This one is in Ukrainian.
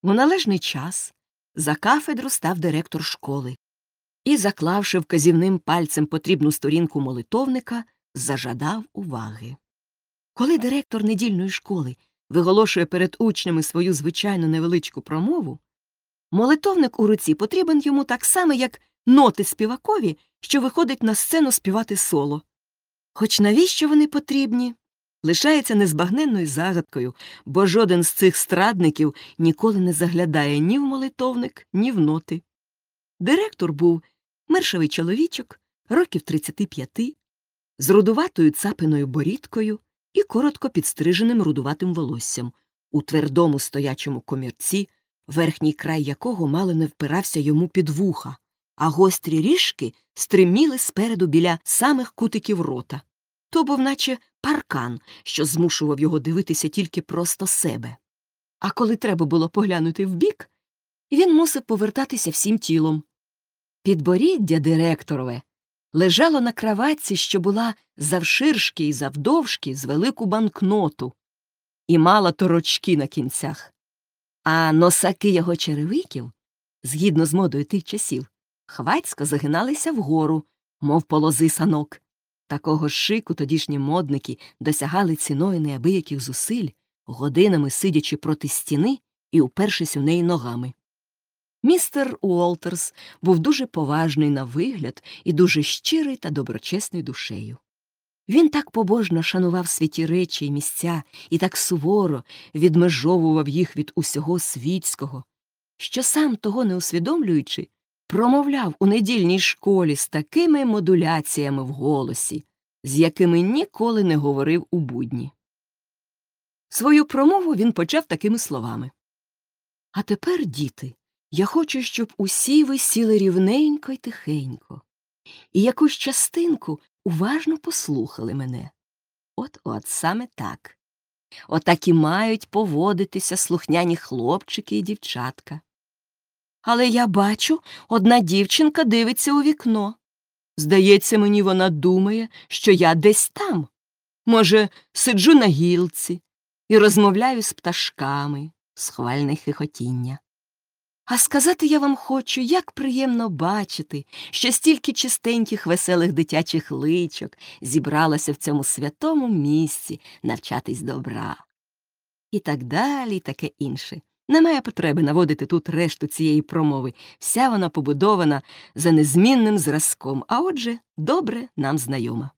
У належний час за кафедру став директор школи і, заклавши вказівним пальцем потрібну сторінку молитовника, зажадав уваги. Коли директор недільної школи виголошує перед учнями свою звичайну невеличку промову, молитовник у руці потрібен йому так само, як ноти співакові, що виходить на сцену співати соло. Хоч навіщо вони потрібні, лишається незбагненною загадкою, бо жоден з цих страдників ніколи не заглядає ні в молитовник, ні в ноти. Директор був мершавий чоловічок, років 35, з рудуватою цапиною борідкою і коротко підстриженим рудуватим волоссям, у твердому стоячому комірці, верхній край якого мало не впирався йому під вуха, а гострі ріжки стриміли спереду біля самих кутиків рота. То був наче паркан, що змушував його дивитися тільки просто себе. А коли треба було поглянути вбік, він мусив повертатися всім тілом. Підборіддя директорове лежало на краватці, що була завширшки і завдовжки з велику банкноту, і мала торочки на кінцях. А носаки його черевиків, згідно з модою тих часів, хвацько загиналися вгору, мов полози санок. Такого шику тодішні модники досягали ціною неабияких зусиль, годинами сидячи проти стіни і упершись у неї ногами. Містер Уолтерс був дуже поважний на вигляд і дуже щирий та доброчесний душею. Він так побожно шанував святі речі й місця і так суворо відмежовував їх від усього світського, що сам, того не усвідомлюючи, промовляв у недільній школі з такими модуляціями в голосі, з якими ніколи не говорив у будні. Свою промову він почав такими словами. «А тепер, діти, я хочу, щоб усі ви сіли рівненько й тихенько, і якусь частинку уважно послухали мене. От-от, саме так. Отак і мають поводитися слухняні хлопчики і дівчатка. Але я бачу, одна дівчинка дивиться у вікно. Здається, мені вона думає, що я десь там. Може, сиджу на гілці і розмовляю з пташками, схвальне хихотіння. А сказати я вам хочу, як приємно бачити, що стільки чистеньких веселих дитячих личок зібралося в цьому святому місці навчатись добра. І так далі, і таке інше. Немає потреби наводити тут решту цієї промови. Вся вона побудована за незмінним зразком, а отже, добре нам знайома.